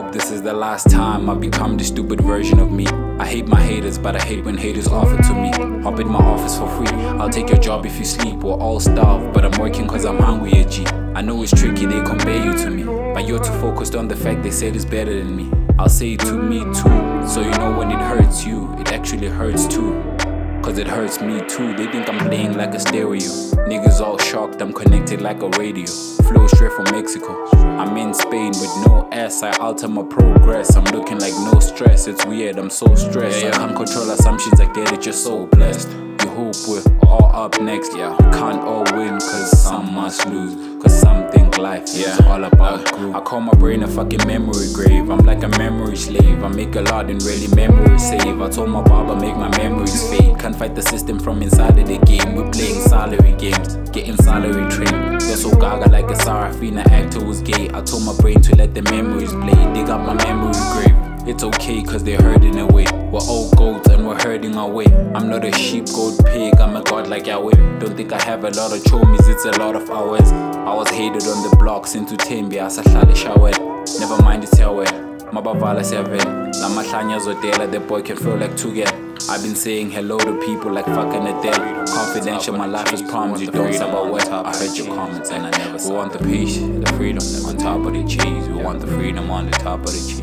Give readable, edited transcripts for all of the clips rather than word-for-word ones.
hope this is the last time I become the stupid version of me. I hate my haters, but I hate when haters offer to me. Hop in my office for free, I'll take your job if you sleep. We're all starved, but I'm working cause I'm hungry, a G. I know it's tricky, they compare you to me, but you're too focused on the fact they said it's better than me. I'll say it to me too, so you know when it hurts you, it actually hurts too. Cause it hurts me too, they think I'm playing like a stereo. Niggas all shocked, I'm connected like a radio. Flow straight from Mexico, I'm in Spain with no S. I alter my progress, I'm looking like no stress. It's weird, I'm so stressed. I can't control assumptions like that, it's just so blessed. You hope we're all up next, yeah. We can't all win cause some must lose, cause some think life is all about group. I call my brain a fucking memory grave, I'm like a memory slave. I make a lot and really memories save. I told my barber make my memories fade. Can't fight the system from inside of the game. We're playing salary games, getting salary trained. They're so gaga like a Sarafina actor was gay. I told my brain to let the memories play. Dig up my memory grave. It's okay cause they're hurting away. We're all goats and we're hurting our way. I'm not a sheep, goat, pig, I'm a god like Yahweh. Don't think I have a lot of chomies, it's a lot of hours. I was hated on the blocks into Tembi, asahlale showered. Never mind it's Yahweh, mabavala seven. Lamahlanya zodela, the boy can feel like two get. I've been saying hello to people like fucking Adele. Confidential, my life is promised, you don't sub what. I heard your comments and I never saw. We want the peace, the freedom on top of the cheese. We want the freedom on the top of the cheese.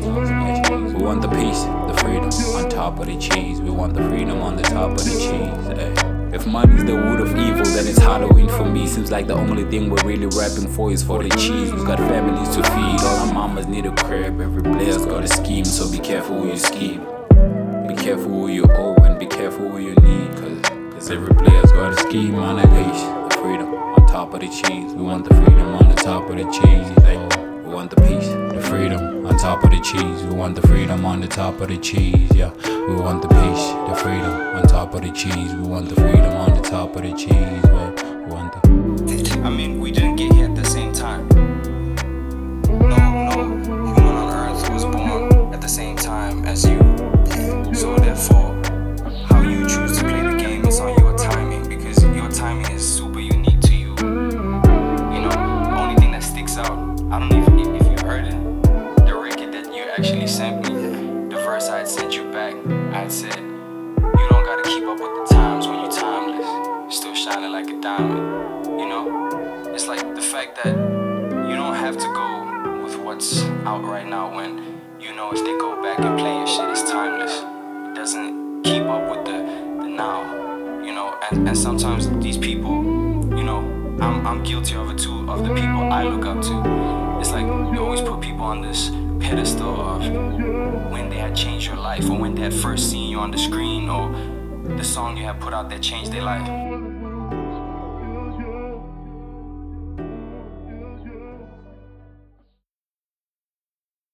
We want the peace, the freedom on top of the cheese. We want the freedom on the top of the cheese. If money's the root of evil, then it's Halloween for me. Seems like the only thing we're really rapping for is for the cheese. We've got families to feed, all our mamas need a crib. Every player's got a scheme, so be careful who you scheme. Be careful who you owe and be careful who you need, cause every player's got a scheme on a leash. The freedom on top of the cheese. We want the freedom on the top of the cheese. We want the peace, the freedom on top of the cheese. We want the freedom on the top of the cheese, yeah. We want the peace, the freedom on top of the cheese. We want the freedom on the top of the cheese, we want the... I mean, we didn't get here at the same time. No human on earth was born at the same time as you. So therefore, how you choose to play the game is on your timing, because your timing is super unique to you. You know, the only thing that sticks out, I don't even know if you heard it, the record that you actually sent me, the verse I had sent you back, I had said, you don't gotta keep up with the times when you're timeless, you're still shining like a diamond, you know? It's like the fact that you don't have to go with what's out right now when, you know, if they go back and play your shit, it's timeless. Doesn't keep up with the now, you know, and sometimes these people, you know, I'm guilty of it too, of the people I look up to. It's like you always put people on this pedestal of when they had changed your life, or when they had first seen you on the screen, or the song you had put out that changed their life.